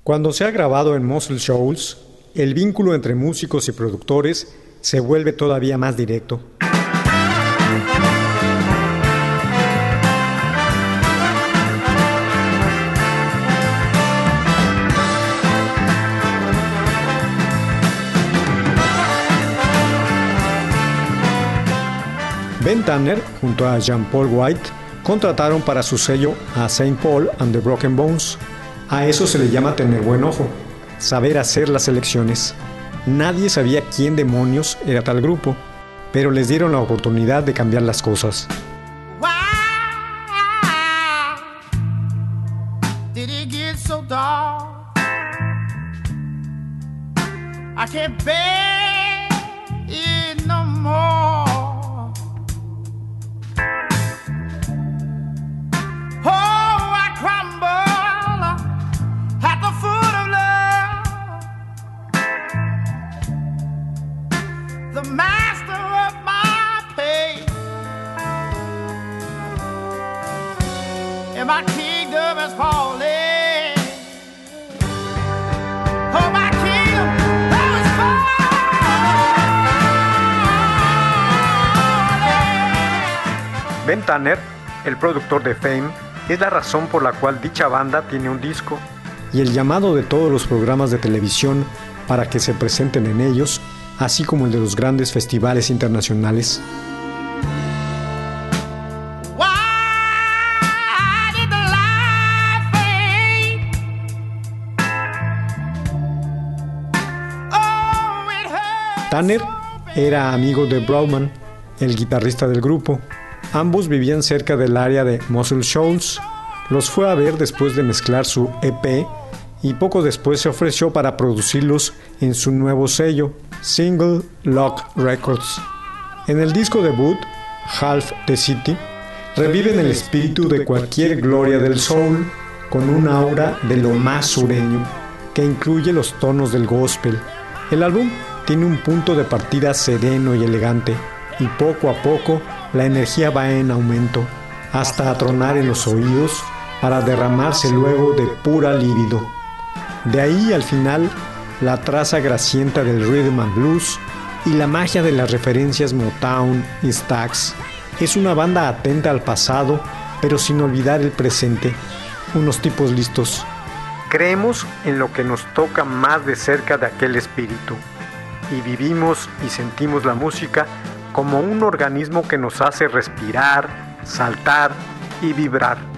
Cuando se ha grabado en Muscle Shoals, el vínculo entre músicos y productores se vuelve todavía más directo. Ben Tanner, junto a Jean-Paul White, contrataron para su sello a Saint Paul and the Broken Bones. A eso se le llama tener buen ojo, saber hacer las selecciones. Nadie sabía quién demonios era tal grupo, pero les dieron la oportunidad de cambiar las cosas. The master of my pain, and my kingdom is falling. Oh, my kingdom is falling. Ben Tanner, el productor de Fame, es la razón por la cual dicha banda tiene un disco, y el llamado de todos los programas de televisión para que se presenten en ellos, así como el de los grandes festivales internacionales. Tanner era amigo de Broadman, el guitarrista del grupo. Ambos vivían cerca del área de Muscle Shoals. Los fue a ver después de mezclar su EP y poco después se ofreció para producirlos en su nuevo sello, Single Lock Records. En el disco debut, Half the City, reviven el espíritu de cualquier gloria del soul con un aura de lo más sureño, que incluye los tonos del gospel. El álbum tiene un punto de partida sereno y elegante, y poco a poco la energía va en aumento, hasta atronar en los oídos para derramarse luego de pura líbido. De ahí al final, la traza grasienta del rhythm and blues y la magia de las referencias Motown y Stax. Es una banda atenta al pasado, pero sin olvidar el presente. Unos tipos listos. Creemos en lo que nos toca más de cerca de aquel espíritu, y vivimos y sentimos la música como un organismo que nos hace respirar, saltar y vibrar.